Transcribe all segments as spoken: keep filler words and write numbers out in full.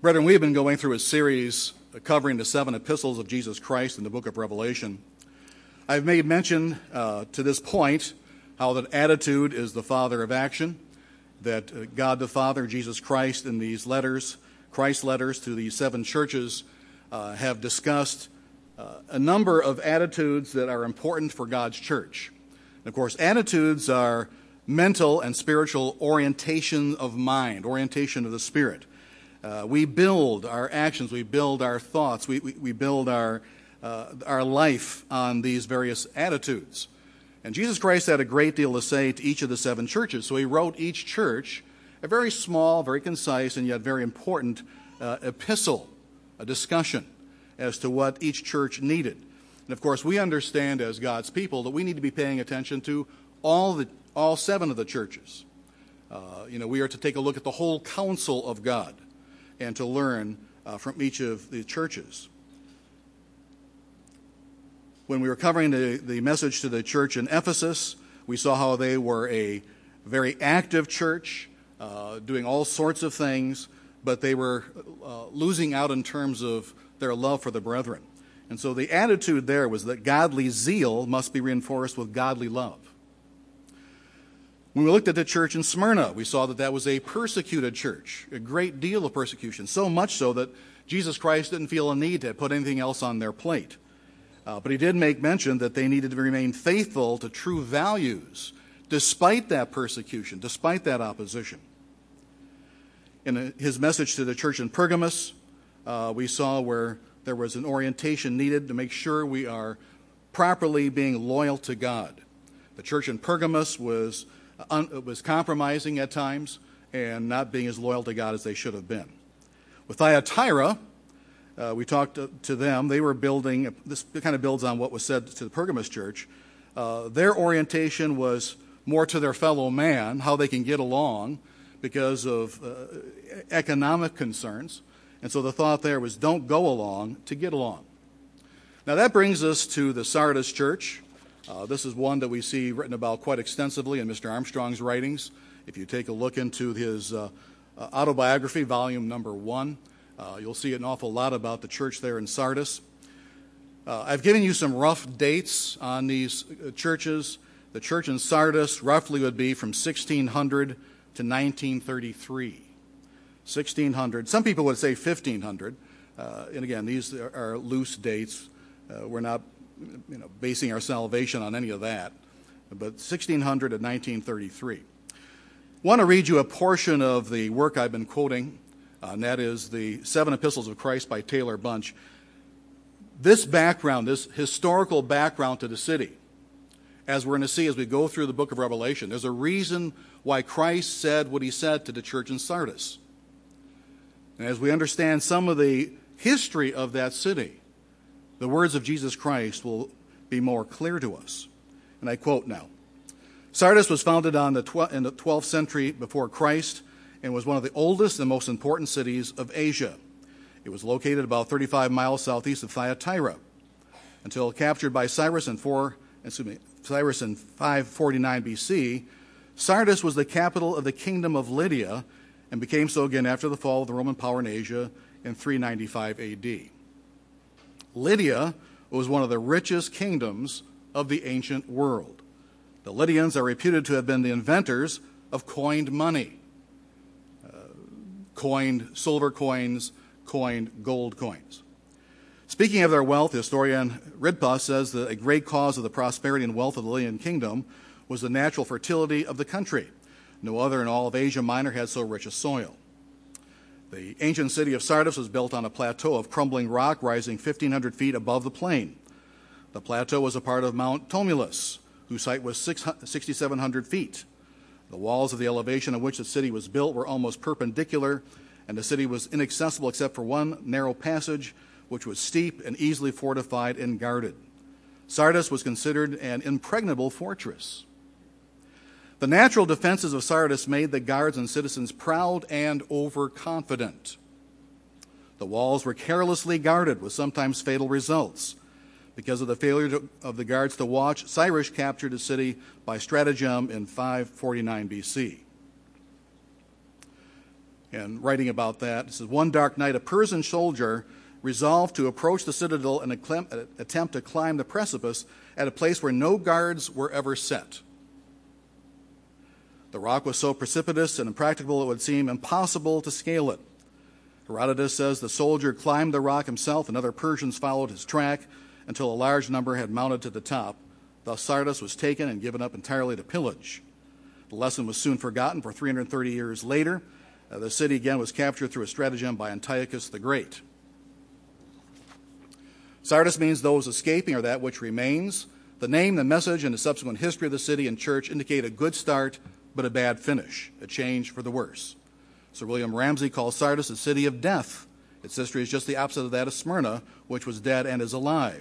Brethren, we have been going through a series covering the seven epistles of Jesus Christ in the book of Revelation. I've made mention uh, to this point how that attitude is the father of action, that uh, God the Father, Jesus Christ, in these letters, Christ's letters to these seven churches, uh, have discussed uh, a number of attitudes that are important for God's church. And of course, attitudes are mental and spiritual orientation of mind, orientation of the spirit. Uh, we build our actions, we build our thoughts, we, we, we build our, uh, our life on these various attitudes. And Jesus Christ had a great deal to say to each of the seven churches, so he wrote each church a very small, very concise, and yet very important uh, epistle, a discussion as to what each church needed. And of course, we understand as God's people that we need to be paying attention to all the all seven of the churches. Uh, you know, we are to take a look at the whole counsel of God and to learn uh, from each of the churches. When we were covering the, the message to the church in Ephesus, we saw how they were a very active church, uh, doing all sorts of things, but they were uh, losing out in terms of their love for the brethren. And so the attitude there was that godly zeal must be reinforced with godly love. When we looked at the church in Smyrna, we saw that that was a persecuted church, a great deal of persecution, so much so that Jesus Christ didn't feel a need to put anything else on their plate. Uh, but he did make mention that they needed to remain faithful to true values, despite that persecution, despite that opposition. In his message to the church in Pergamos, uh, we saw where there was an orientation needed to make sure we are properly being loyal to God. The church in Pergamos was Un, was compromising at times and not being as loyal to God as they should have been. With Thyatira, uh, we talked to, to them. They were building, this kind of builds on what was said to the Pergamos church. Uh, their orientation was more to their fellow man, how they can get along because of uh, economic concerns. And so the thought there was don't go along to get along. Now that brings us to the Sardis church. Uh, this is one that we see written about quite extensively in Mister Armstrong's writings. If you take a look into his uh, uh, autobiography, volume number one, uh, you'll see an awful lot about the church there in Sardis. Uh, I've given you some rough dates on these uh, churches. The church in Sardis roughly would be from sixteen hundred to nineteen thirty-three. sixteen hundred. Some people would say fifteen hundred. Uh, and again, these are, are loose dates. Uh, we're not you know, basing our salvation on any of that, but sixteen hundred to nineteen thirty-three. I want to read you a portion of the work I've been quoting, uh, and that is the Seven Epistles of Christ by Taylor Bunch. This background, this historical background to the city, as we're going to see as we go through the book of Revelation, there's a reason why Christ said what he said to the church in Sardis. And as we understand some of the history of that city, the words of Jesus Christ will be more clear to us. And I quote now, Sardis was founded on the tw- in the twelfth century before Christ and was one of the oldest and most important cities of Asia. It was located about thirty-five miles southeast of Thyatira. Until captured by Cyrus in, four, excuse me, Cyrus in five forty-nine B C, Sardis was the capital of the kingdom of Lydia and became so again after the fall of the Roman power in Asia in three ninety-five A D. Lydia was one of the richest kingdoms of the ancient world. The Lydians are reputed to have been the inventors of coined money, uh, coined silver coins, coined gold coins. Speaking of their wealth, historian Ridpa says that a great cause of the prosperity and wealth of the Lydian kingdom was the natural fertility of the country. No other in all of Asia Minor had so rich a soil. The ancient city of Sardis was built on a plateau of crumbling rock rising fifteen hundred feet above the plain. The plateau was a part of Mount Tumulus, whose height was six thousand seven hundred feet. The walls of the elevation on which the city was built were almost perpendicular, and the city was inaccessible except for one narrow passage, which was steep and easily fortified and guarded. Sardis was considered an impregnable fortress. The natural defenses of Sardis made the guards and citizens proud and overconfident. The walls were carelessly guarded with sometimes fatal results. Because of the failure to, of the guards to watch, Cyrus captured the city by stratagem in five forty-nine B C. And writing about that, it says, one dark night, a Persian soldier resolved to approach the citadel and attempt to climb the precipice at a place where no guards were ever set. The rock was so precipitous and impracticable it would seem impossible to scale it. Herodotus says the soldier climbed the rock himself and other Persians followed his track until a large number had mounted to the top. Thus Sardis was taken and given up entirely to pillage. The lesson was soon forgotten, for three hundred thirty years later. Uh, the city again was captured through a stratagem by Antiochus the Great. Sardis means those escaping or that which remains. The name, the message, and the subsequent history of the city and church indicate a good start but a bad finish, a change for the worse. Sir William Ramsay calls Sardis a city of death. Its history is just the opposite of that of Smyrna, which was dead and is alive.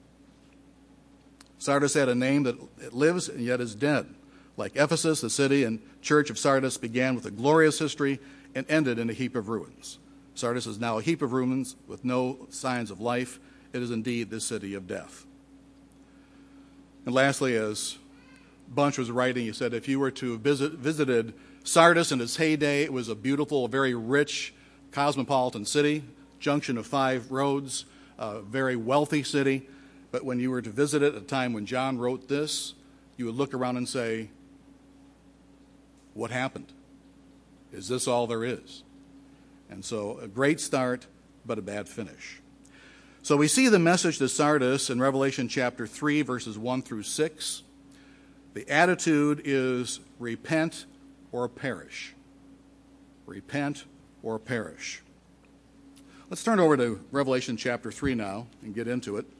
Sardis had a name that it lives and yet is dead. Like Ephesus, the city and church of Sardis began with a glorious history and ended in a heap of ruins. Sardis is now a heap of ruins with no signs of life. It is indeed the city of death. And lastly, as Bunch was writing, he said, if you were to have visit, visited Sardis in its heyday, it was a beautiful, very rich, cosmopolitan city, junction of five roads, a very wealthy city. But when you were to visit it at a time when John wrote this, you would look around and say, what happened? Is this all there is? And so a great start, but a bad finish. So we see the message to Sardis in Revelation chapter three, verses one through six. The attitude is repent or perish. Repent or perish. Let's turn over to Revelation chapter three now and get into it.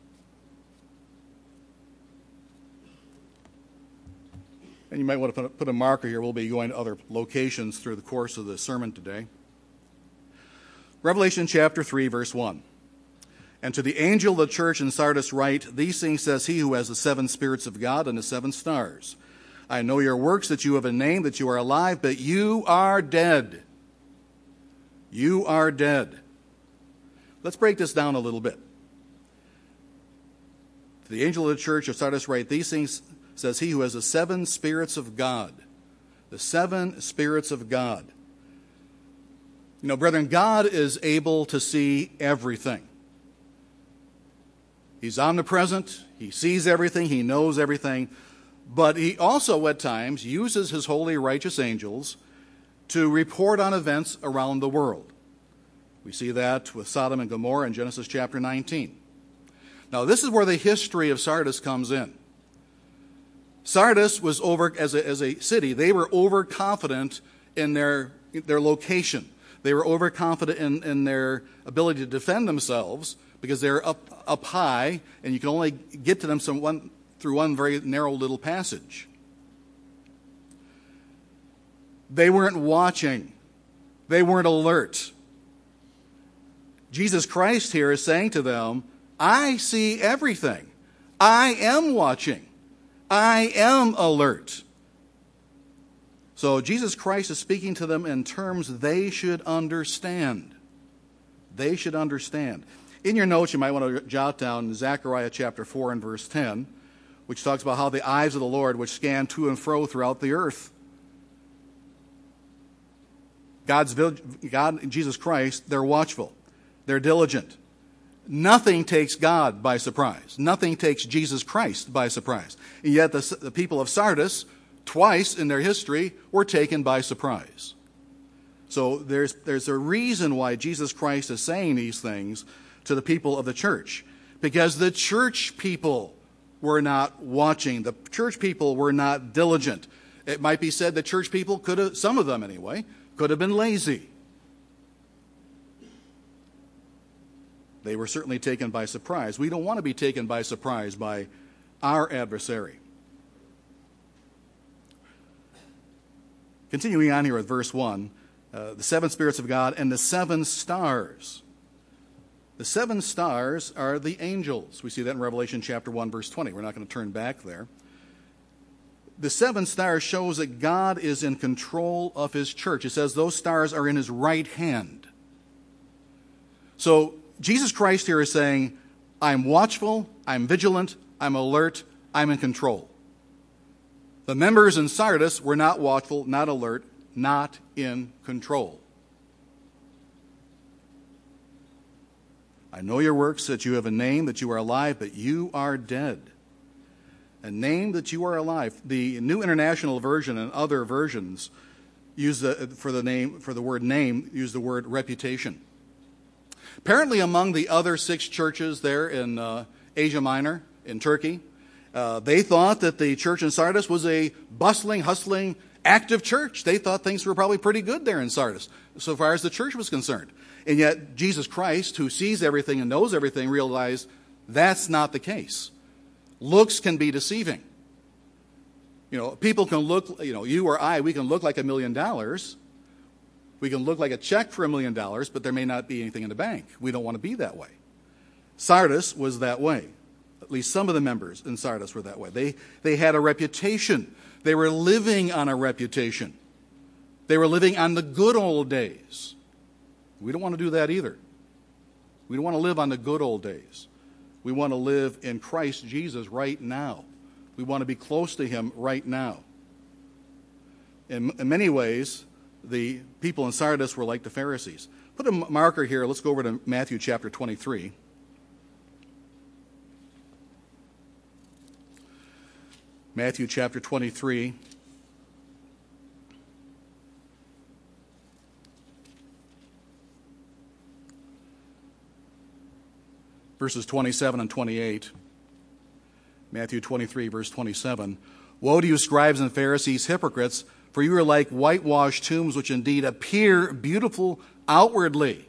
And you might want to put a marker here. We'll be going to other locations through the course of the sermon today. Revelation chapter three, verse one. And to the angel of the church in Sardis write, these things says he who has the seven spirits of God and the seven stars. I know your works, that you have a name, that you are alive, but you are dead. You are dead. Let's break this down a little bit. To the angel of the church of Sardis write, these things says he who has the seven spirits of God. The seven spirits of God. You know, brethren, God is able to see everything. He's omnipresent. He sees everything. He knows everything. But he also, at times, uses his holy, righteous angels to report on events around the world. We see that with Sodom and Gomorrah in Genesis chapter nineteen. Now, this is where the history of Sardis comes in. Sardis was over, as a, as a city, they were overconfident in their, their location. They were overconfident in, in their ability to defend themselves because they're up, up high, and you can only get to them some one, through one very narrow little passage. They weren't watching. They weren't alert. Jesus Christ here is saying to them, I see everything. I am watching. I am alert. So Jesus Christ is speaking to them in terms they should understand. They should understand. In your notes, you might want to jot down Zechariah chapter four and verse ten, which talks about how the eyes of the Lord which scan to and fro throughout the earth. God's God, Jesus Christ, they're watchful. They're diligent. Nothing takes God by surprise. Nothing takes Jesus Christ by surprise. And yet the, the people of Sardis, twice in their history, were taken by surprise. So there's, there's a reason why Jesus Christ is saying these things to the people of the church. Because the church people were not watching. The church people were not diligent. It might be said that church people could have, some of them anyway, could have been lazy. They were certainly taken by surprise. We don't want to be taken by surprise by our adversary. Continuing on here with verse one, uh, the seven spirits of God and the seven stars. The seven stars are the angels. We see that in Revelation chapter one, verse twenty. We're not going to turn back there. The seven stars shows that God is in control of his church. It says those stars are in his right hand. So Jesus Christ here is saying, I'm watchful, I'm vigilant, I'm alert, I'm in control. The members in Sardis were not watchful, not alert, not in control. I know your works, that you have a name, that you are alive, but you are dead. A name that you are alive. The New International Version and other versions use the, for the name for the word name, use the word reputation. Apparently, among the other six churches there in uh, Asia Minor, in Turkey, uh, they thought that the church in Sardis was a bustling, hustling, active church. They thought things were probably pretty good there in Sardis, so far as the church was concerned. And yet, Jesus Christ, who sees everything and knows everything, realized that's not the case. Looks can be deceiving. You know, people can look, you know, you or I, we can look like a million dollars. We can look like a check for a million dollars, but there may not be anything in the bank. We don't want to be that way. Sardis was that way. At least some of the members in Sardis were that way. They, they had a reputation. They were living on a reputation. They were living on the good old days. We don't want to do that either. We don't want to live on the good old days. We want to live in Christ Jesus right now. We want to be close to him right now. In, in many ways, the people in Sardis were like the Pharisees. Put a marker here. Let's go over to Matthew chapter twenty-three. Matthew chapter twenty-three. Verses twenty-seven and twenty-eight. Matthew twenty-three, verse twenty-seven. Woe to you, scribes and Pharisees, hypocrites, for you are like whitewashed tombs, which indeed appear beautiful outwardly,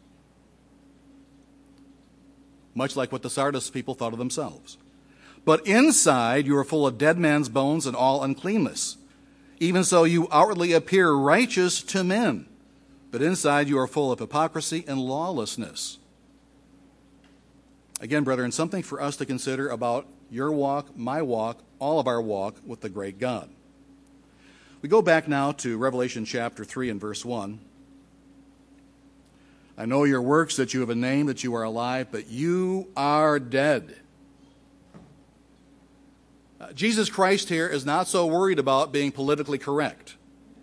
much like what the Sardis people thought of themselves. But inside you are full of dead men's bones and all uncleanness. Even so you outwardly appear righteous to men, but inside you are full of hypocrisy and lawlessness. Again, brethren, something for us to consider about your walk, my walk, all of our walk with the great God. We go back now to Revelation chapter three and verse one. I know your works, that you have a name, that you are alive, but you are dead. Uh, Jesus Christ here is not so worried about being politically correct.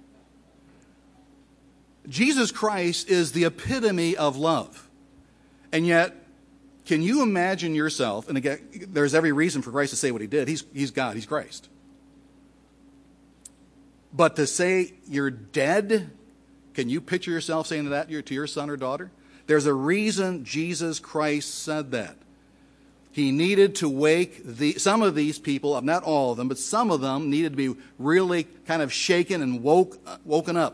Jesus Christ is the epitome of love. And yet, can you imagine yourself, and again, there's every reason for Christ to say what he did. He's, he's God, he's Christ. But to say you're dead, can you picture yourself saying that to your son or daughter? There's a reason Jesus Christ said that. He needed to wake the, some of these people, not all of them, but some of them needed to be really kind of shaken and woke, woken up.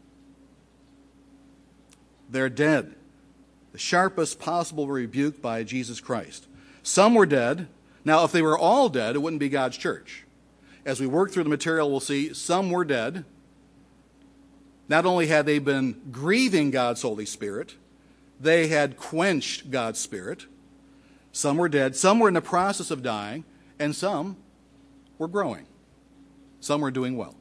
They're dead. The sharpest possible rebuke by Jesus Christ. Some were dead. Now, if they were all dead, it wouldn't be God's church. As we work through the material, we'll see some were dead. Not only had they been grieving God's Holy Spirit, they had quenched God's Spirit. Some were dead. Some were in the process of dying. And some were growing. Some were doing well.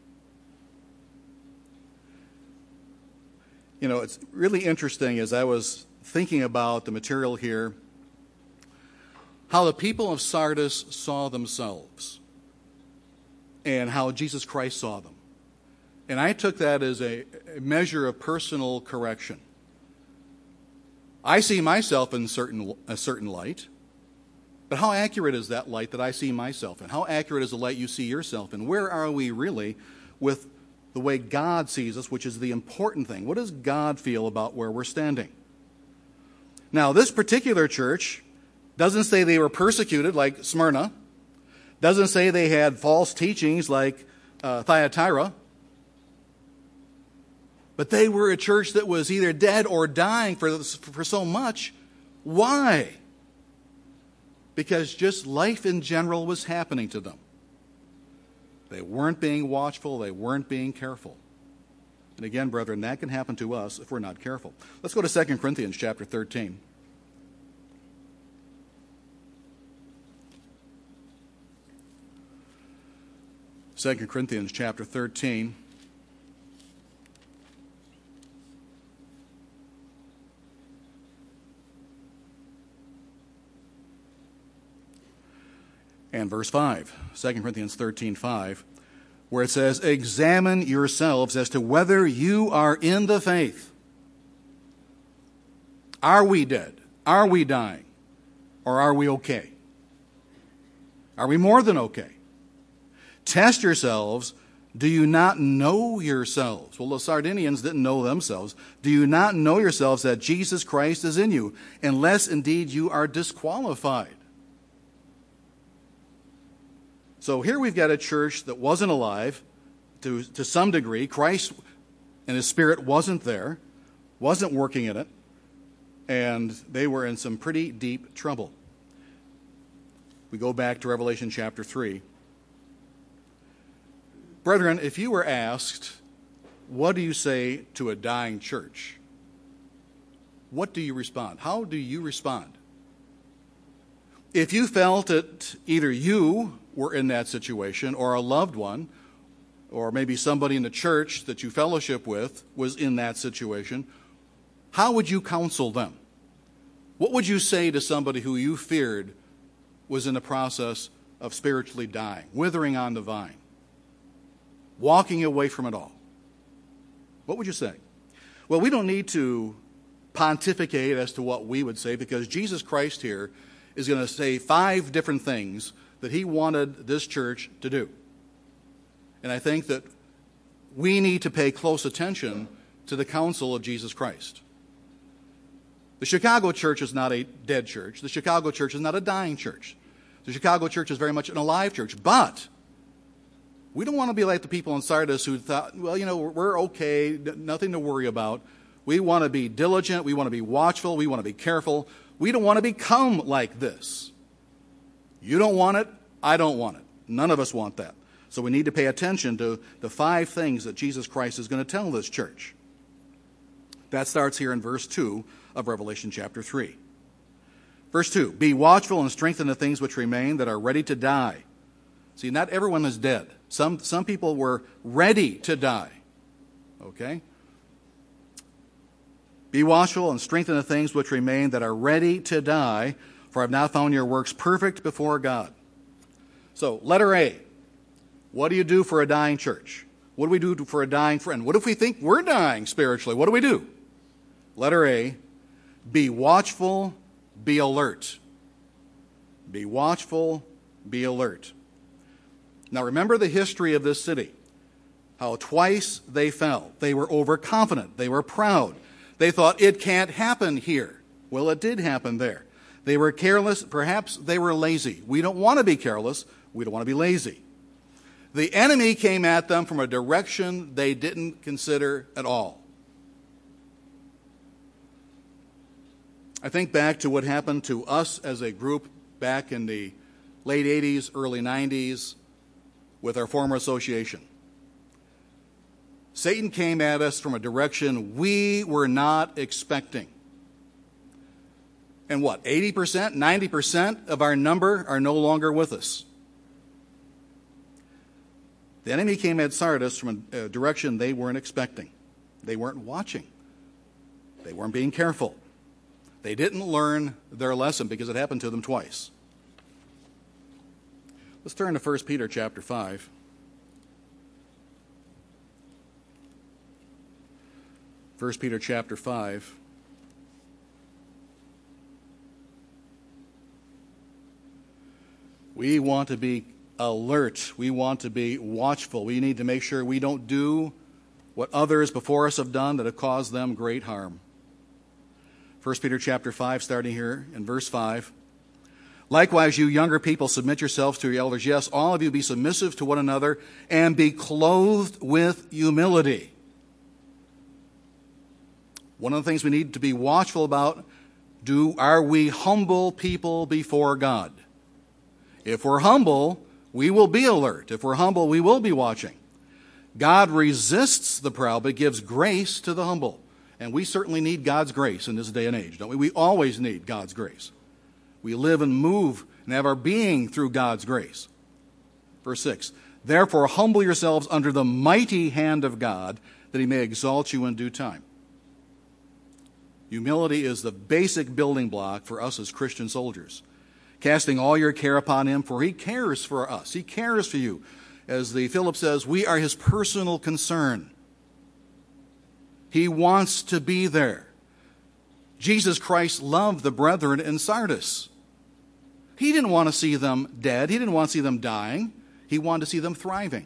You know, it's really interesting as I was thinking about the material here, how the people of Sardis saw themselves and how Jesus Christ saw them. And I took that as a measure of personal correction. I see myself in certain, a certain light, but how accurate is that light that I see myself in? How accurate is the light you see yourself in? Where are we really with the way God sees us, which is the important thing? What does God feel about where we're standing? Now, this particular church doesn't say they were persecuted like Smyrna, doesn't say they had false teachings like uh, Thyatira, but they were a church that was either dead or dying for, for so much. Why? Because just life in general was happening to them. They weren't being watchful. They weren't being careful. And again, brethren, that can happen to us if we're not careful. Let's go to Second Corinthians chapter thirteen. Second Corinthians chapter thirteen. And verse five, Second Corinthians thirteen five, where it says, examine yourselves as to whether you are in the faith. Are we dead? Are we dying? Or are we okay? Are we more than okay? Test yourselves. Do you not know yourselves? Well, the Sardinians didn't know themselves. Do you not know yourselves that Jesus Christ is in you, unless indeed you are disqualified? So here we've got a church that wasn't alive to, to some degree. Christ and his Spirit wasn't there, wasn't working in it, and they were in some pretty deep trouble. We go back to Revelation chapter three. Brethren, if you were asked, what do you say to a dying church? What do you respond? How do you respond? If you felt that either you were in that situation or a loved one, or maybe somebody in the church that you fellowship with was in that situation, how would you counsel them? What would you say to somebody who you feared was in the process of spiritually dying, withering on the vine, walking away from it all? What would you say? Well, we don't need to pontificate as to what we would say, because Jesus Christ here is going to say five different things that he wanted this church to do. And I think that we need to pay close attention to the counsel of Jesus Christ. The Chicago church is not a dead church. The Chicago church is not a dying church. The Chicago church is very much an alive church. But we don't want to be like the people in Sardis who thought, well, you know, we're okay, nothing to worry about. We want to be diligent. We want to be watchful. We want to be careful. We don't want to become like this. You don't want it. I don't want it. None of us want that. So we need to pay attention to the five things that Jesus Christ is going to tell this church. That starts here in verse two of Revelation chapter three. Verse two, be watchful and strengthen the things which remain that are ready to die. See, not everyone is dead. Some, some people were ready to die. Okay? Be watchful and strengthen the things which remain that are ready to die, for I have now found your works perfect before God. So, letter A. What do you do for a dying church? What do we do for a dying friend? What if we think we're dying spiritually? What do we do? Letter A. Be watchful, be alert. Be watchful, be alert. Now remember the history of this city. How twice they fell. They were overconfident. They were proud. They thought, it can't happen here. Well, it did happen there. They were careless. Perhaps they were lazy. We don't want to be careless. We don't want to be lazy. The enemy came at them from a direction they didn't consider at all. I think back to what happened to us as a group back in the late eighties, early nineties with our former association. Satan came at us from a direction we were not expecting. And what, eighty percent, ninety percent of our number are no longer with us. The enemy came at Sardis from a direction they weren't expecting. They weren't watching. They weren't being careful. They didn't learn their lesson because it happened to them twice. Let's turn to First Peter chapter five. First Peter chapter five. We want to be alert. We want to be watchful. We need to make sure we don't do what others before us have done that have caused them great harm. First Peter chapter five, starting here in verse five. Likewise, you younger people, submit yourselves to your elders. Yes, all of you be submissive to one another and be clothed with humility. One of the things we need to be watchful about, do are we humble people before God? If we're humble, we will be alert. If we're humble, we will be watching. God resists the proud, but gives grace to the humble. And we certainly need God's grace in this day and age, don't we? We always need God's grace. We live and move and have our being through God's grace. Verse six, therefore humble yourselves under the mighty hand of God, that he may exalt you in due time. Humility is the basic building block for us as Christian soldiers. Casting all your care upon him, for he cares for us. He cares for you. As the Philip says, we are his personal concern. He wants to be there. Jesus Christ loved the brethren in Sardis. He didn't want to see them dead. He didn't want to see them dying. He wanted to see them thriving.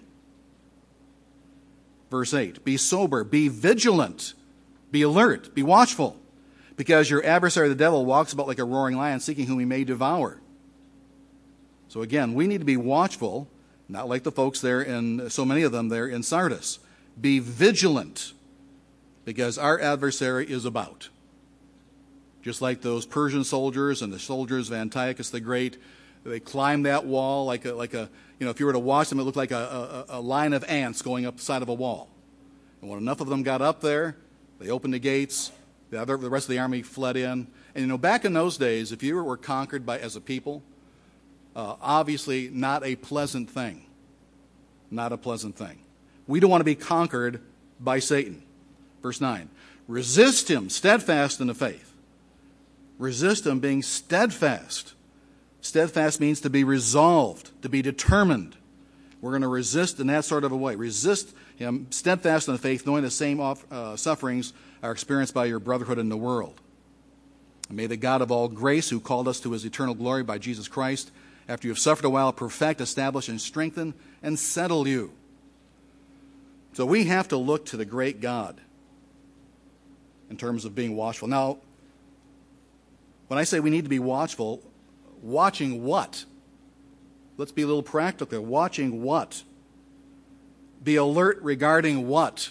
Verse eight, be sober, be vigilant, be alert, be watchful, because your adversary, the devil, walks about like a roaring lion, seeking whom he may devour. So again, we need to be watchful, not like the folks there in, so many of them there in Sardis. Be vigilant, because our adversary is about. Just like those Persian soldiers and the soldiers of Antiochus the Great, they climbed that wall like a, like a, you know, if you were to watch them, it looked like a, a, a line of ants going up the side of a wall. And when enough of them got up there, they opened the gates, the, other, the rest of the army fled in. And, you know, back in those days, if you were conquered by as a people, uh, obviously not a pleasant thing. Not a pleasant thing. We don't want to be conquered by Satan. Verse nine, resist him, steadfast in the faith. Resist him being steadfast. Steadfast means to be resolved, to be determined. We're going to resist in that sort of a way. Resist him, steadfast in the faith, knowing the same off, uh, sufferings are experienced by your brotherhood in the world. And may the God of all grace, who called us to his eternal glory by Jesus Christ, after you have suffered a while, perfect, establish, and strengthen, and settle you. So we have to look to the great God in terms of being watchful. Now, when I say we need to be watchful, watching what? Let's be a little practical. Watching what? Be alert regarding what?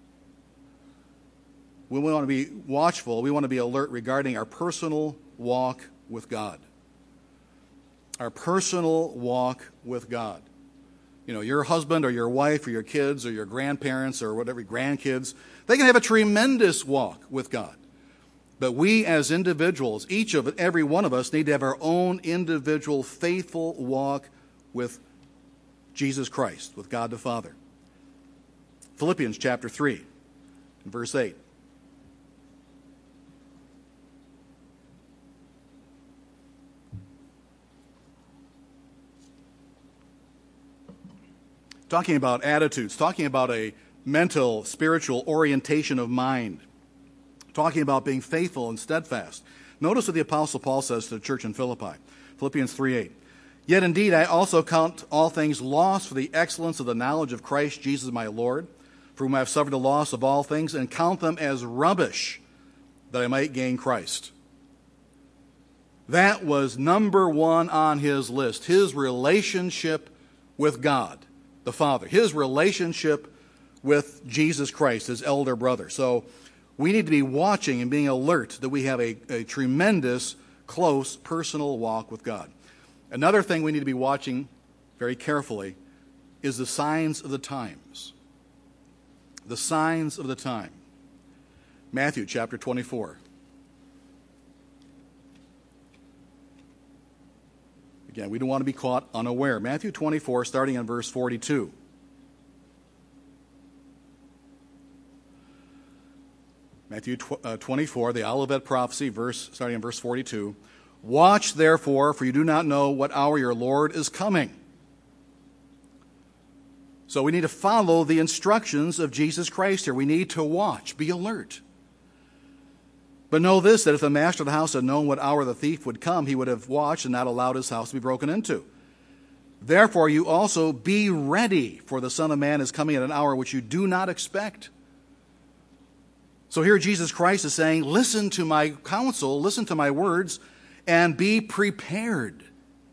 When we want to be watchful, we want to be alert regarding our personal walk with God. Our personal walk with God. You know, your husband or your wife or your kids or your grandparents or whatever, grandkids, they can have a tremendous walk with God. But we as individuals, each of every one of us, need to have our own individual faithful walk with Jesus Christ, with God the Father. Philippians chapter three, verse eight. Talking about attitudes, talking about a mental, spiritual orientation of mind. Talking about being faithful and steadfast. Notice what the Apostle Paul says to the church in Philippi. Philippians three eight. Yet indeed I also count all things lost for the excellence of the knowledge of Christ Jesus my Lord, for whom I have suffered the loss of all things, and count them as rubbish, that I might gain Christ. That was number one on his list, his relationship with God, the Father, his relationship with Jesus Christ, his elder brother. So we need to be watching and being alert that we have a, a tremendous, close, personal walk with God. Another thing we need to be watching very carefully is the signs of the times. The signs of the time. Matthew chapter twenty-four. Again, we don't want to be caught unaware. Matthew twenty-four, starting in verse forty-two. Matthew twenty-four, the Olivet prophecy, verse starting in verse forty-two. Watch, therefore, for you do not know what hour your Lord is coming. So we need to follow the instructions of Jesus Christ here. We need to watch, be alert. But know this, that if the master of the house had known what hour the thief would come, he would have watched and not allowed his house to be broken into. Therefore, you also be ready, for the Son of Man is coming at an hour which you do not expect. So here Jesus Christ is saying, listen to my counsel, listen to my words, and be prepared.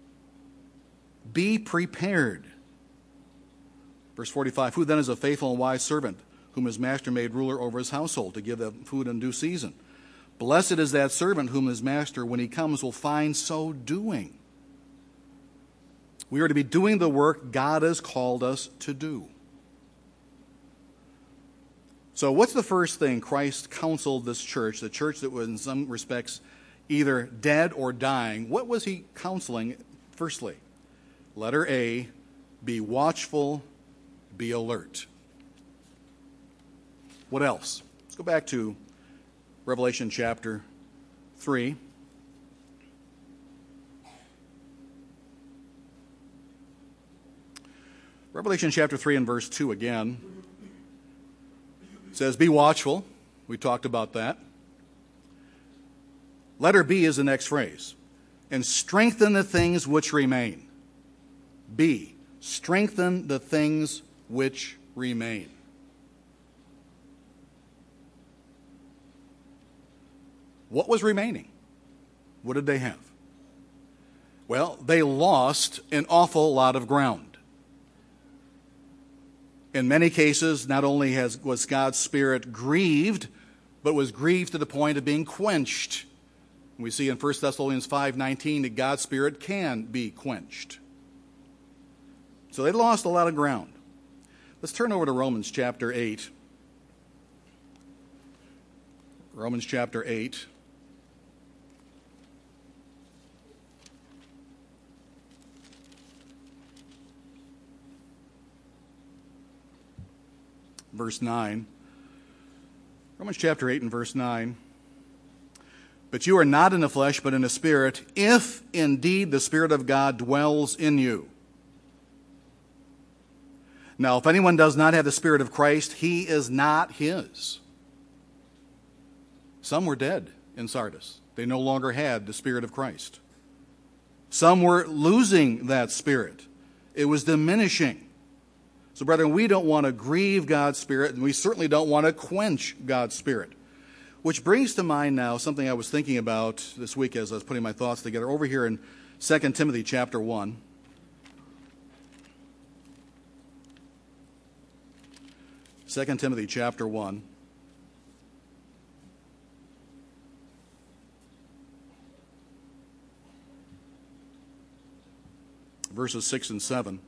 Be prepared. Verse forty-five, who then is a faithful and wise servant, whom his master made ruler over his household, to give them food in due season? Blessed is that servant whom his master, when he comes, will find so doing. We are to be doing the work God has called us to do. So what's the first thing Christ counseled this church, the church that was in some respects either dead or dying? What was he counseling firstly? Letter A, be watchful, be alert. What else? Let's go back to Revelation chapter three. Revelation chapter three and verse two again. It says, be watchful. We talked about that. Letter B is the next phrase. And strengthen the things which remain. B, strengthen the things which remain. What was remaining? What did they have? Well, they lost an awful lot of ground. In many cases, not only has, was God's Spirit grieved, but was grieved to the point of being quenched. We see in First Thessalonians five nineteen that God's Spirit can be quenched. So they lost a lot of ground. Let's turn over to Romans chapter eight. Romans chapter eight. Verse nine. Romans chapter eight and verse nine. But you are not in the flesh, but in the Spirit, if indeed the Spirit of God dwells in you. Now, if anyone does not have the Spirit of Christ, he is not his. Some were dead in Sardis. They no longer had the Spirit of Christ. Some were losing that Spirit. It was diminishing. So, brethren, we don't want to grieve God's Spirit, and we certainly don't want to quench God's Spirit. Which brings to mind now something I was thinking about this week as I was putting my thoughts together. Over here in Second Timothy chapter one. Second Timothy chapter one. Verses six and seven.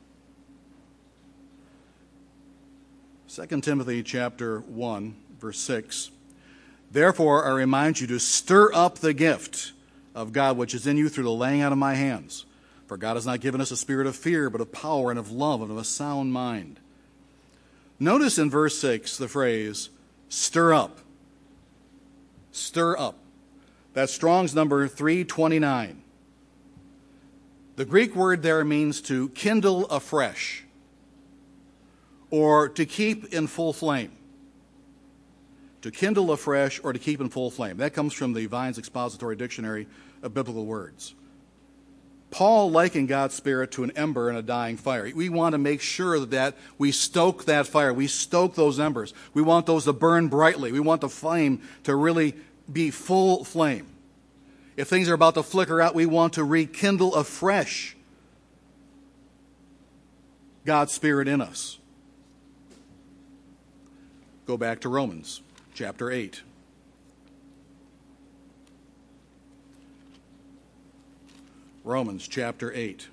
Second Timothy chapter one, verse six. Therefore, I remind you to stir up the gift of God which is in you through the laying out of my hands. For God has not given us a spirit of fear, but of power and of love and of a sound mind. Notice in verse six the phrase, stir up. Stir up. That's Strong's number three twenty-nine. The Greek word there means to kindle afresh or to keep in full flame. To kindle afresh or to keep in full flame. That comes from the Vine's Expository Dictionary of Biblical Words. Paul likened God's Spirit to an ember in a dying fire. We want to make sure that we stoke that fire. We stoke those embers. We want those to burn brightly. We want the flame to really be full flame. If things are about to flicker out, we want to rekindle afresh God's Spirit in us. Go back to Romans chapter eight. Romans chapter eight.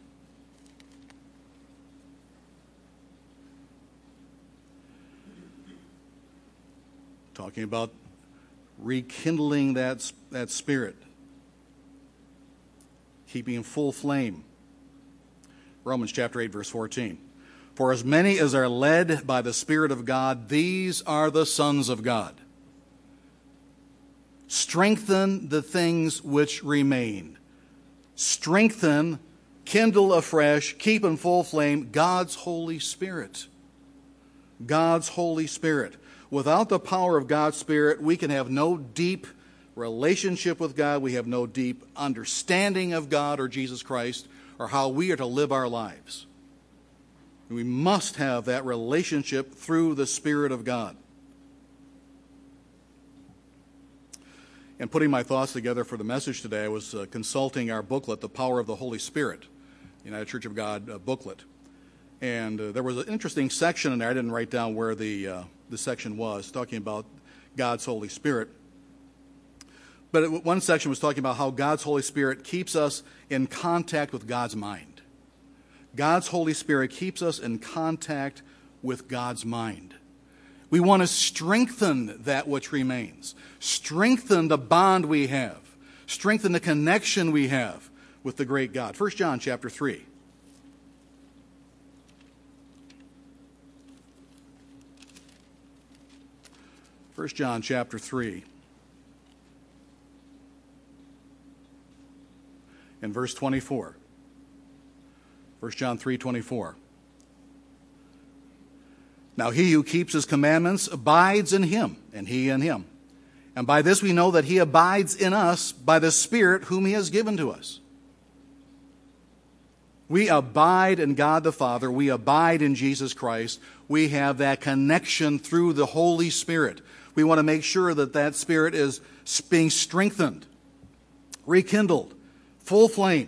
Talking about rekindling that, that spirit. Keeping in full flame. Romans chapter eight, verse fourteen. For as many as are led by the Spirit of God, these are the sons of God. Strengthen the things which remain. Strengthen, kindle afresh, keep in full flame God's Holy Spirit. God's Holy Spirit. Without the power of God's Spirit, we can have no deep relationship with God. We have no deep understanding of God or Jesus Christ or how we are to live our lives. We must have that relationship through the Spirit of God. And putting my thoughts together for the message today, I was uh, consulting our booklet, The Power of the Holy Spirit, United Church of God uh, booklet. And uh, there was an interesting section in there. I didn't write down where the, uh, the section was, talking about God's Holy Spirit. But it, one section was talking about how God's Holy Spirit keeps us in contact with God's mind. God's Holy Spirit keeps us in contact with God's mind. We want to strengthen that which remains. Strengthen the bond we have. Strengthen the connection we have with the great God. First John chapter three. First John chapter three. And verse twenty-four. First John three twenty-four. Now he who keeps his commandments abides in him, and he in him. And by this we know that he abides in us by the Spirit whom he has given to us. We abide in God the Father. We abide in Jesus Christ. We have that connection through the Holy Spirit. We want to make sure that that Spirit is being strengthened, rekindled, full flame.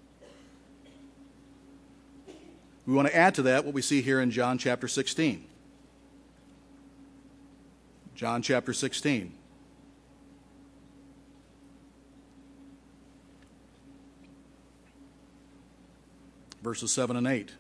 We want to add to that what we see here in John chapter sixteen. John chapter sixteen. Verses seven and eight.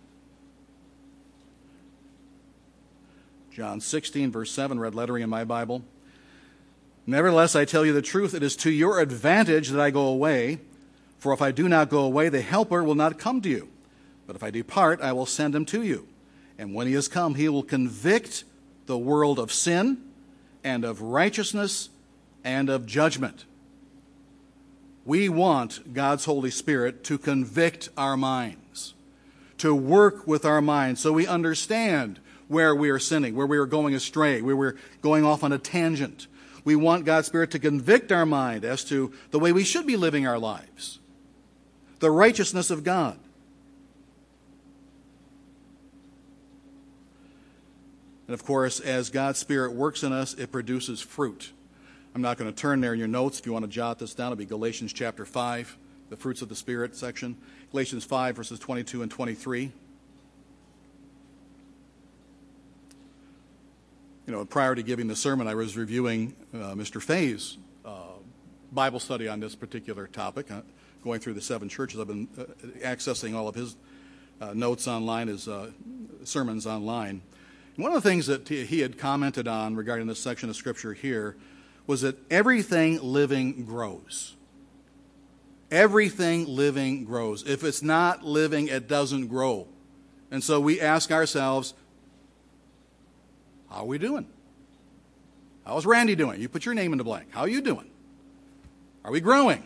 John sixteen, verse seven, red lettering in my Bible. Nevertheless, I tell you the truth, it is to your advantage that I go away. For if I do not go away, the Helper will not come to you. But if I depart, I will send him to you. And when he has come, he will convict the world of sin and of righteousness and of judgment. We want God's Holy Spirit to convict our minds, to work with our minds so we understand where we are sinning, where we are going astray, where we're going off on a tangent. We want God's Spirit to convict our mind as to the way we should be living our lives, the righteousness of God. And of course, as God's Spirit works in us, it produces fruit. I'm not going to turn there in your notes. If you want to jot this down, it'll be Galatians chapter five, the fruits of the Spirit section. Galatians five, verses twenty-two and twenty-three. You know, prior to giving the sermon, I was reviewing uh, Mister Fay's uh, Bible study on this particular topic, uh, going through the seven churches. I've been uh, accessing all of his uh, notes online, his uh, sermons online. And one of the things that he had commented on regarding this section of Scripture here was that everything living grows. Everything living grows. If it's not living, it doesn't grow. And so we ask ourselves, how are we doing? How's Randy doing? You put your name in the blank. How are you doing? Are we growing?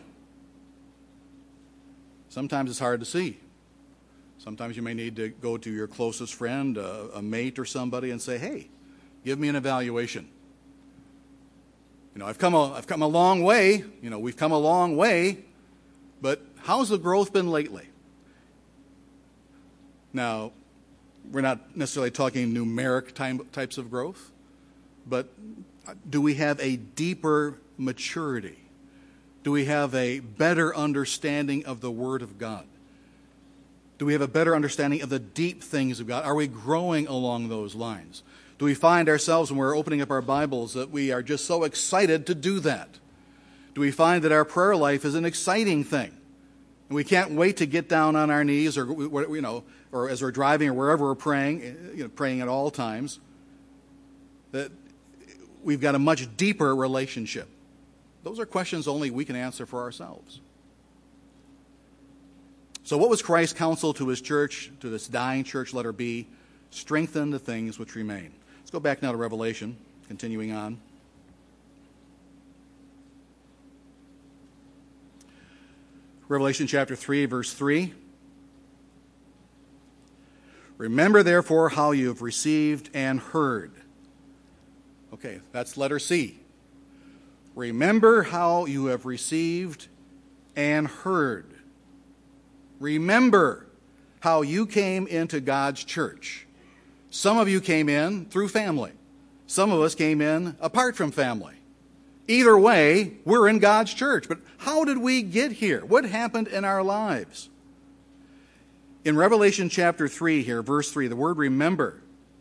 Sometimes it's hard to see. Sometimes you may need to go to your closest friend, a, a mate or somebody, and say, hey, give me an evaluation. You know, I've come a, I've come a long way. You know, we've come a long way, but how's the growth been lately? Now, we're not necessarily talking numeric type, types of growth, but do we have a deeper maturity? Do we have a better understanding of the Word of God? Do we have a better understanding of the deep things of God? Are we growing along those lines? Do we find ourselves, when we're opening up our Bibles, that we are just so excited to do that? Do we find that our prayer life is an exciting thing? And we can't wait to get down on our knees, or, you know, or as we're driving or wherever we're praying, you know, praying at all times, that we've got a much deeper relationship. Those are questions only we can answer for ourselves. So what was Christ's counsel to his church, to this dying church, letter B? Strengthen the things which remain. Let's go back now to Revelation, continuing on. Revelation chapter three, verse three. Remember, therefore, how you have received and heard. Okay, that's letter C. Remember how you have received and heard. Remember how you came into God's church. Some of you came in through family. Some of us came in apart from family. Either way, we're in God's church. But how did we get here? What happened in our lives? In Revelation chapter three here, verse three, the word remember,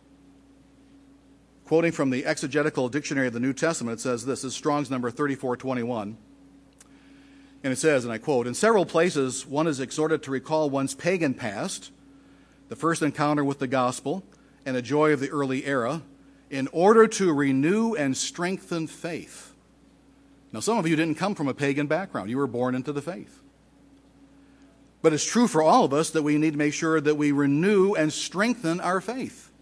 quoting from the Exegetical Dictionary of the New Testament, it says this, this is Strong's number thirty-four twenty-one. And it says, and I quote, in several places one is exhorted to recall one's pagan past, the first encounter with the gospel, and the joy of the early era, in order to renew and strengthen faith. Now, some of you didn't come from a pagan background. You were born into the faith. But it's true for all of us that we need to make sure that we renew and strengthen our faith.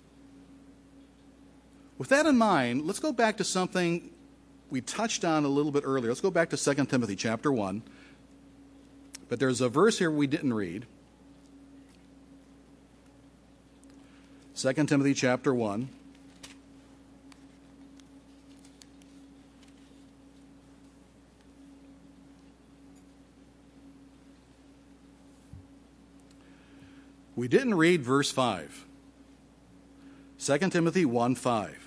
With that in mind, let's go back to something we touched on a little bit earlier. Let's go back to Second Timothy chapter one. But there's a verse here we didn't read. Second Timothy chapter one. We didn't read verse five. Second Timothy one five.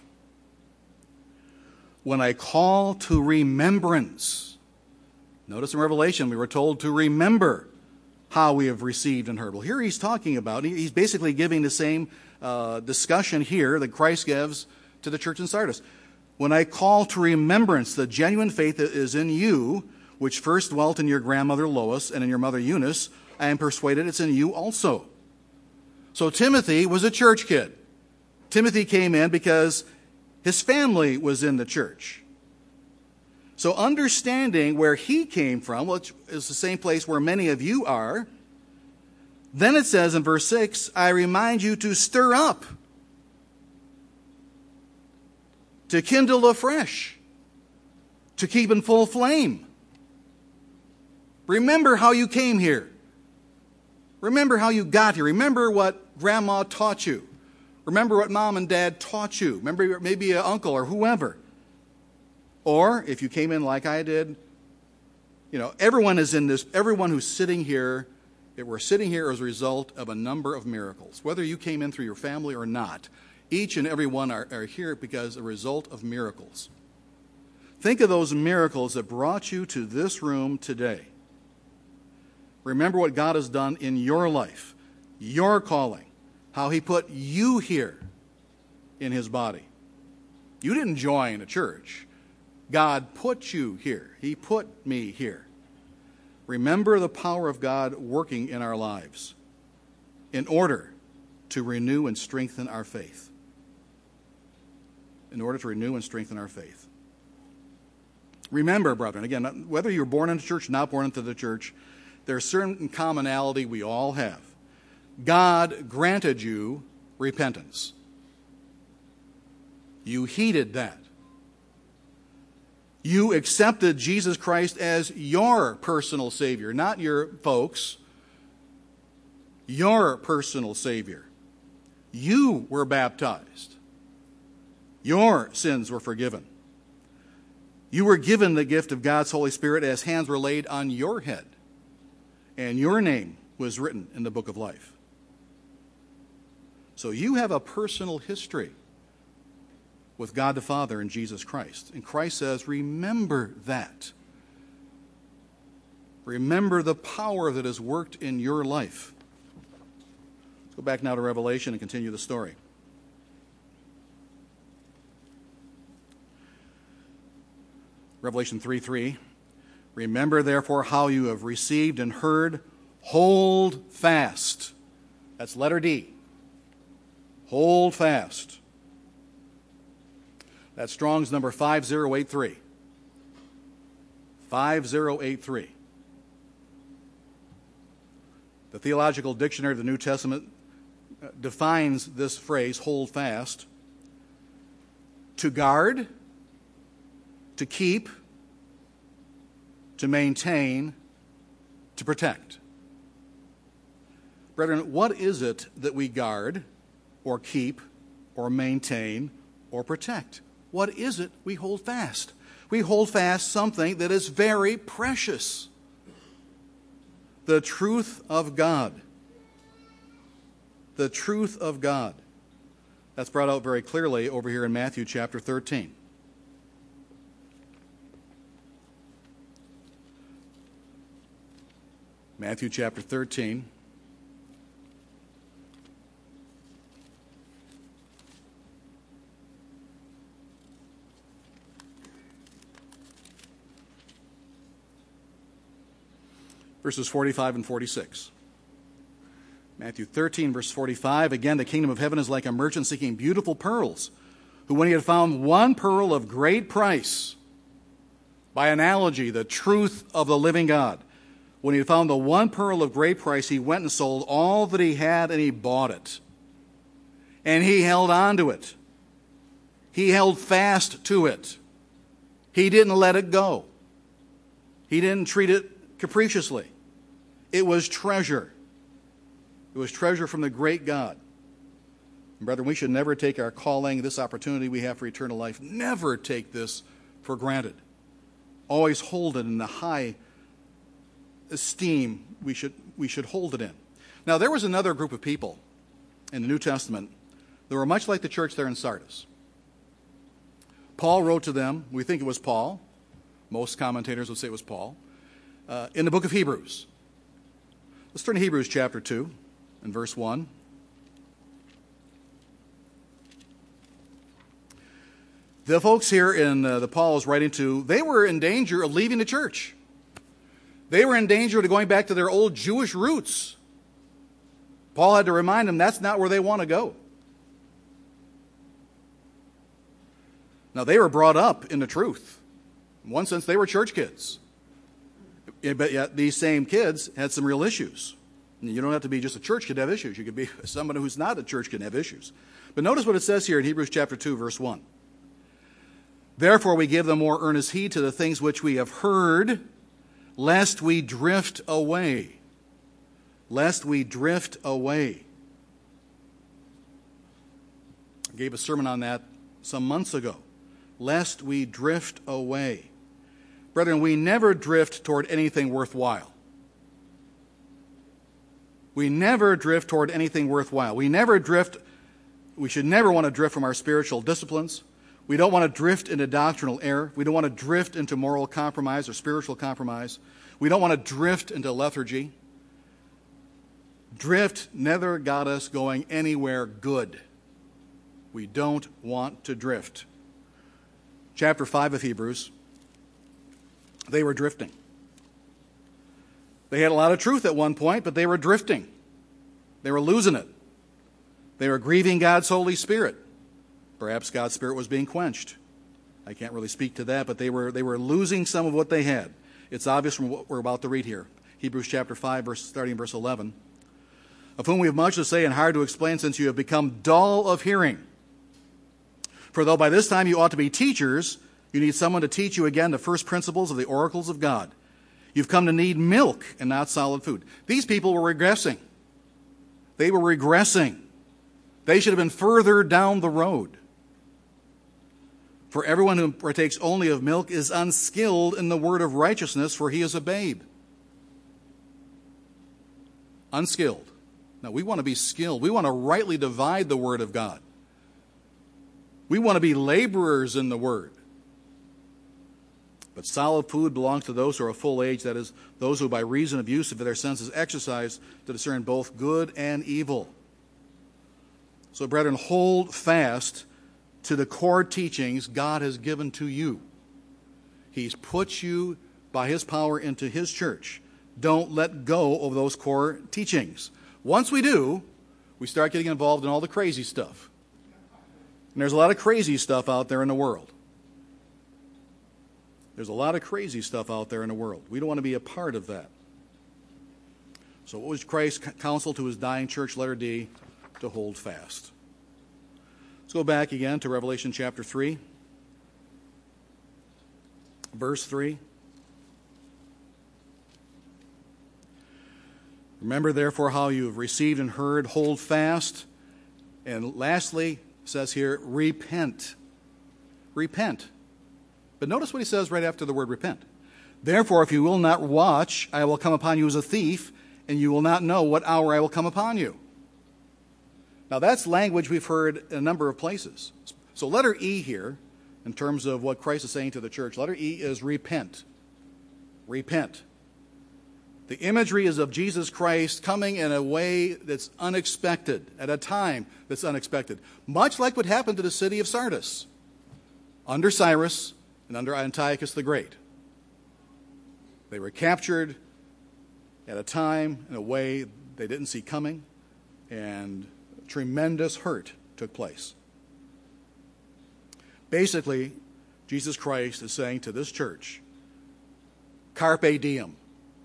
When I call to remembrance. Notice in Revelation we were told to remember how we have received and heard. Well, here he's talking about, he's basically giving the same uh, discussion here that Christ gives to the church in Sardis. When I call to remembrance the genuine faith that is in you, which first dwelt in your grandmother Lois and in your mother Eunice, I am persuaded it's in you also. So Timothy was a church kid. Timothy came in because his family was in the church. So understanding where he came from, which is the same place where many of you are, then it says in verse six, I remind you to stir up, to kindle afresh, to keep in full flame. Remember how you came here. Remember how you got here. Remember what grandma taught you. Remember what mom and dad taught you. Remember maybe an uncle or whoever. Or if you came in like I did, you know, everyone is in this, everyone who's sitting here, if we're sitting here as a result of a number of miracles. Whether you came in through your family or not, each and every one are, are here because a result of miracles. Think of those miracles that brought you to this room today. Remember what God has done in your life, your calling, how he put you here in his body. You didn't join a church. God put you here. He put me here. Remember the power of God working in our lives in order to renew and strengthen our faith. In order to renew and strengthen our faith. Remember, brethren, again, whether you're born into church, not born into the church, there's certain commonality we all have. God granted you repentance. You heeded that. You accepted Jesus Christ as your personal Savior, not your folks. Your personal Savior. You were baptized. Your sins were forgiven. You were given the gift of God's Holy Spirit as hands were laid on your head, and your name was written in the book of life. So you have a personal history with God the Father and Jesus Christ. And Christ says, remember that. Remember the power that has worked in your life. Let's go back now to Revelation and continue the story. Revelation three three. Remember therefore how you have received and heard, hold fast. That's letter D. Hold fast. That's Strong's number five zero eight three. five zero eight three. The Theological Dictionary of the New Testament defines this phrase, hold fast, to guard, to keep, to maintain, to protect. Brethren, what is it that we guard or keep or maintain or protect? What is it we hold fast? We hold fast something that is very precious. The truth of God. The truth of God. That's brought out very clearly over here in Matthew chapter thirteen. Matthew chapter thirteen. Verses forty-five and forty-six. Matthew thirteen, verse forty-five. Again, the kingdom of heaven is like a merchant seeking beautiful pearls, who when he had found one pearl of great price, by analogy, the truth of the living God, when he had found the one pearl of great price, he went and sold all that he had and he bought it. And he held on to it. He held fast to it. He didn't let it go. He didn't treat it capriciously. It was treasure. It was treasure from the great God. And brethren, we should never take our calling, this opportunity we have for eternal life, never take this for granted. Always hold it in the high esteem we should, we should hold it in. Now, there was another group of people in the New Testament that were much like the church there in Sardis. Paul wrote to them, we think it was Paul, most commentators would say it was Paul, uh, in the book of Hebrews. Let's turn to Hebrews chapter two and verse one. The folks here in uh, the Paul is writing to, they were in danger of leaving the church. They were in danger of going back to their old Jewish roots. Paul had to remind them that's not where they want to go. Now, they were brought up in the truth. In one sense, they were church kids. But yet, these same kids had some real issues. You don't have to be just a church kid to have issues. You could be someone who's not a church kid and have issues. But notice what it says here in Hebrews chapter two, verse one. Therefore, we give the more earnest heed to the things which we have heard, lest we drift away. Lest we drift away. I gave a sermon on that some months ago. Lest we drift away. Brethren, we never drift toward anything worthwhile. We never drift toward anything worthwhile. We never drift, we should never want to drift from our spiritual disciplines. We don't want to drift into doctrinal error. We don't want to drift into moral compromise or spiritual compromise. We don't want to drift into lethargy. Drift never got us going anywhere good. We don't want to drift. Chapter five of Hebrews, they were drifting. They had a lot of truth at one point, but they were drifting. They were losing it. They were grieving God's Holy Spirit. Perhaps God's Spirit was being quenched. I can't really speak to that, but they were, they were losing some of what they had. It's obvious from what we're about to read here. Hebrews chapter five, verse, starting in verse eleven. Of whom we have much to say and hard to explain, since you have become dull of hearing. For though by this time you ought to be teachers, you need someone to teach you again the first principles of the oracles of God. You've come to need milk and not solid food. These people were regressing. They were regressing. They should have been further down the road. For everyone who partakes only of milk is unskilled in the word of righteousness, for he is a babe. Unskilled. Now, we want to be skilled. We want to rightly divide the word of God. We want to be laborers in the word. But solid food belongs to those who are of full age, that is, those who by reason of use of their senses exercise to discern both good and evil. So, brethren, hold fast to the core teachings God has given to you. He's put you by His power into His church. Don't let go of those core teachings. Once we do, we start getting involved in all the crazy stuff. And there's a lot of crazy stuff out there in the world. There's a lot of crazy stuff out there in the world. We don't want to be a part of that. So what was Christ's counsel to His dying church, letter D? To hold fast. Let's go back again to Revelation chapter three. Verse three. Remember, therefore, how you have received and heard, hold fast. And lastly, it says here, repent. Repent. But notice what he says right after the word repent. Therefore, if you will not watch, I will come upon you as a thief, and you will not know what hour I will come upon you. Now, that's language we've heard in a number of places. So letter E here, in terms of what Christ is saying to the church, letter E is repent. Repent. The imagery is of Jesus Christ coming in a way that's unexpected, at a time that's unexpected. Much like what happened to the city of Sardis, under Cyrus and under Antiochus the Great. They were captured at a time in a way they didn't see coming, and tremendous hurt took place. Basically, Jesus Christ is saying to this church, carpe diem.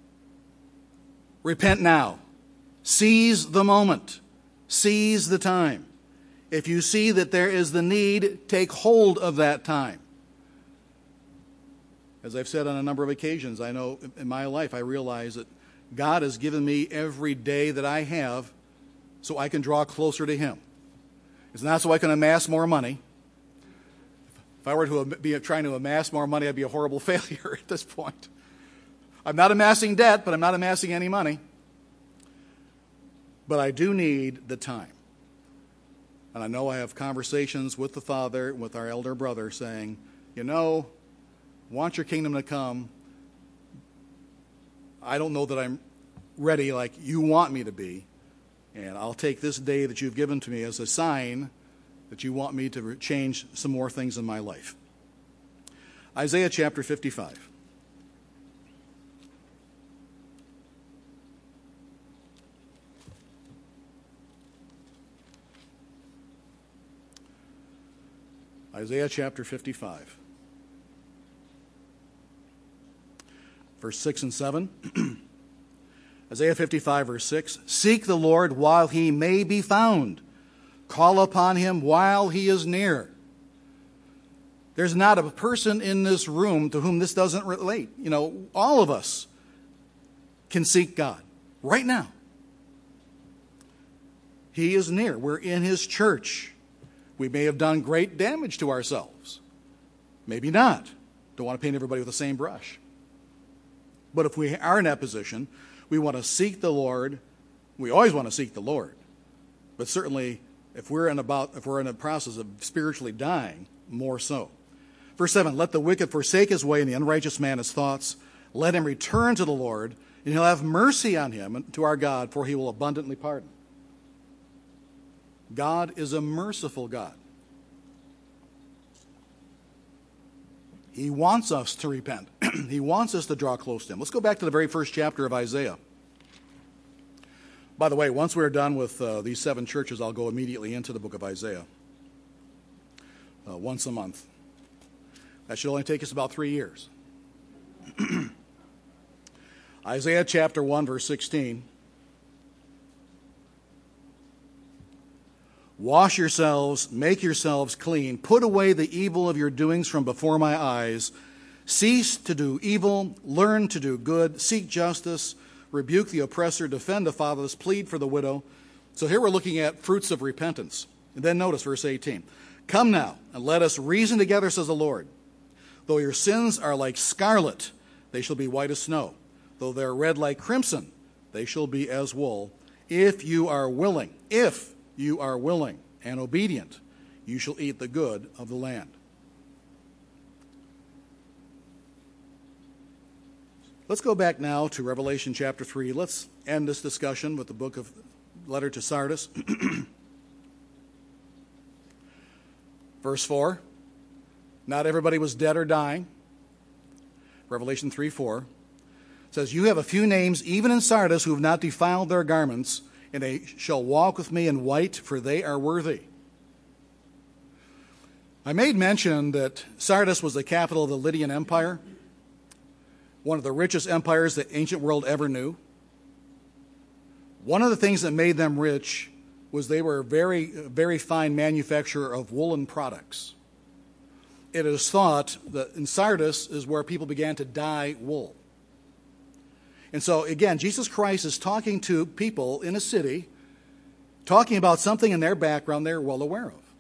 Repent now. Seize the moment. Seize the time. If you see that there is the need, take hold of that time. As I've said on a number of occasions, I know in my life I realize that God has given me every day that I have so I can draw closer to Him. It's not so I can amass more money. If I were to be trying to amass more money, I'd be a horrible failure at this point. I'm not amassing debt, but I'm not amassing any money. but I do need the time. And I know I have conversations with the Father, with our elder brother, saying, you know, want your kingdom to come. I don't know that I'm ready like you want me to be, and I'll take this day that you've given to me as a sign that you want me to change some more things in my life. Isaiah chapter fifty-five. Isaiah chapter fifty-five. Verse six and seven. Isaiah fifty-five, verse six. Seek the Lord while he may be found. Call upon him while he is near. There's not a person in this room to whom this doesn't relate. You know, all of us can seek God right now. He is near. We're in his church. We may have done great damage to ourselves. Maybe not. Don't want to paint everybody with the same brush. But if we are in that position, we want to seek the Lord. We always want to seek the Lord. But certainly, if we're in about if we're in a process of spiritually dying, more so. Verse seven, let the wicked forsake his way and the unrighteous man his thoughts. Let him return to the Lord, and he'll have mercy on him and to our God, for he will abundantly pardon. God is a merciful God. He wants us to repent. He wants us to draw close to him. Let's go back to the very first chapter of Isaiah. By the way, once we're done with uh, these seven churches, I'll go immediately into the book of Isaiah. Uh, once a month. That should only take us about three years. Isaiah chapter one, verse sixteen. Wash yourselves, make yourselves clean. Put away the evil of your doings from before my eyes. Cease to do evil, learn to do good, seek justice, rebuke the oppressor, defend the fatherless, plead for the widow. So here we're looking at fruits of repentance. And then notice verse eighteen. Come now, and let us reason together, says the Lord. Though your sins are like scarlet, they shall be white as snow. Though they are red like crimson, they shall be as wool. If you are willing, if you are willing and obedient, you shall eat the good of the land. Let's go back now to Revelation chapter three. Let's end this discussion with the book of letter to Sardis. Verse four. Not everybody was dead or dying. Revelation three four says, you have a few names even in Sardis who have not defiled their garments, and they shall walk with me in white, for they are worthy. I made mention that Sardis was the capital of the Lydian Empire, one of the richest empires the ancient world ever knew. One of the things that made them rich was they were a very, very fine manufacturer of woolen products. It is thought that in Sardis is where people began to dye wool. And so, again, Jesus Christ is talking to people in a city, talking about something in their background they're well aware of.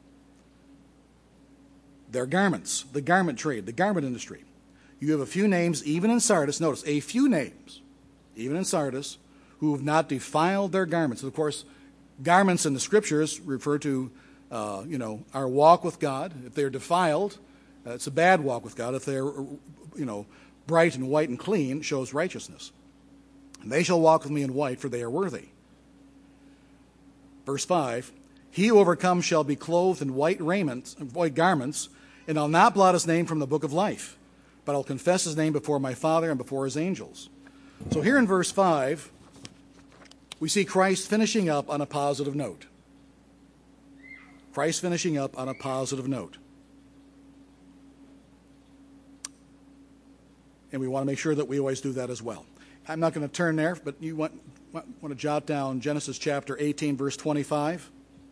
Their garments, the garment trade, the garment industry. You have a few names, even in Sardis, notice, a few names, even in Sardis, who have not defiled their garments. And of course, garments in the Scriptures refer to, uh, you know, our walk with God. If they're defiled, uh, it's a bad walk with God. If they're, you know, bright and white and clean, shows righteousness. And they shall walk with me in white, for they are worthy. Verse five, he who overcomes shall be clothed in white raiment, white garments, and I'll not blot his name from the book of life, but I'll confess his name before my Father and before his angels. So here in verse five, we see Christ finishing up on a positive note. Christ finishing up on a positive note. And we want to make sure that we always do that as well. I'm not going to turn there, but you want, want to jot down Genesis chapter eighteen, verse twenty-five.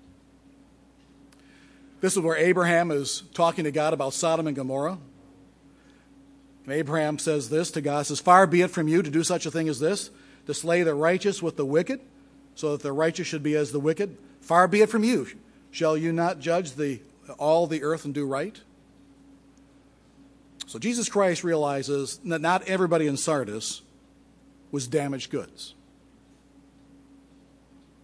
This is where Abraham is talking to God about Sodom and Gomorrah. And Abraham says this to God, says, far be it from you to do such a thing as this, to slay the righteous with the wicked, so that the righteous should be as the wicked. Far be it from you. Shall you not judge the all the earth and do right? So Jesus Christ realizes that not everybody in Sardis was damaged goods.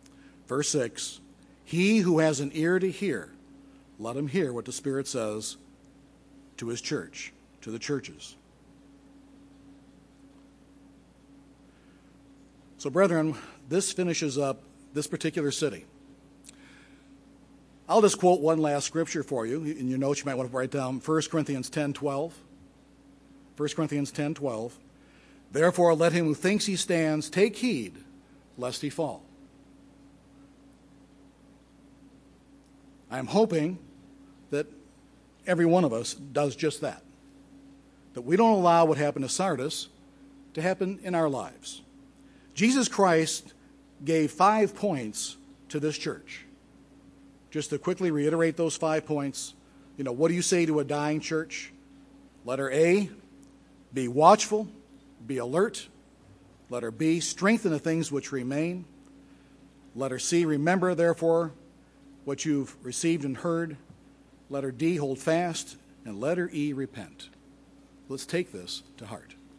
Verse six, he who has an ear to hear, let him hear what the Spirit says to his church, to the churches. So, brethren, this finishes up this particular city. I'll just quote one last scripture for you. In your notes, you might want to write down First Corinthians ten twelve. First Corinthians ten twelve. Therefore, let him who thinks he stands take heed, lest he fall. I am hoping that every one of us does just that. That we don't allow what happened to Sardis to happen in our lives. Jesus Christ gave five points to this church. Just to quickly reiterate those five points, you know, what do you say to a dying church? Letter A, be watchful, be alert. Letter B, strengthen the things which remain. Letter C, remember, therefore, what you've received and heard. Letter D, hold fast. And letter E, repent. Let's take this to heart.